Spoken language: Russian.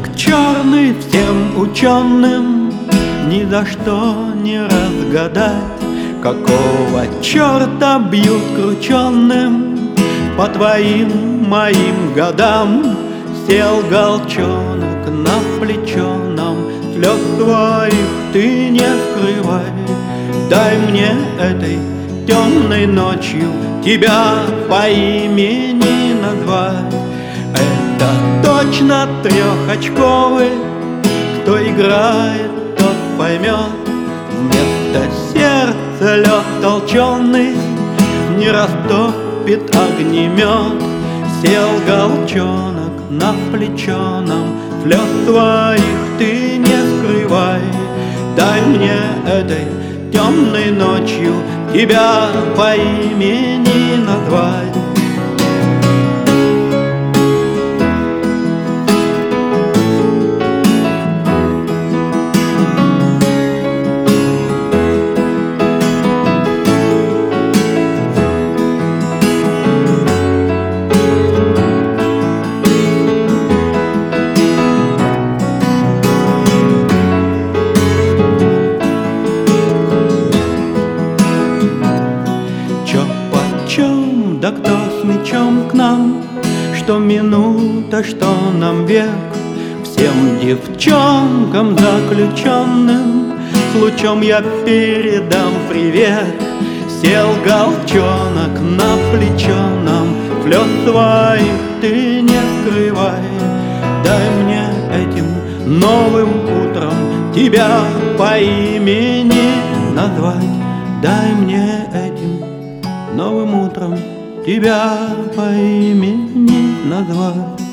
Мальчик черный, всем ученым ни за что не разгадать, какого черта бьют крученым по твоим моим годам. Сел голчонок на плечо нам, слез твоих ты не скрывай. Дай мне этой темной ночью тебя по имени назвать. Это точно трехочковый, кто играет, тот поймет. Вместо сердца лед толченый не растопит огнемет. Сел голчонок на плечо нам, слез твоих ты не скрывай. Дай мне этой темной ночью тебя по имени назвать. Да кто с мечом к нам, что минута, что нам век. Всем девчонкам заключенным с лучом я передам привет. Сел голчонок на плечо нам, слез твоих ты не скрывай. Дай мне этим новым утром тебя по имени назвать. Дай мне этим новым утром тебя по имени назвать.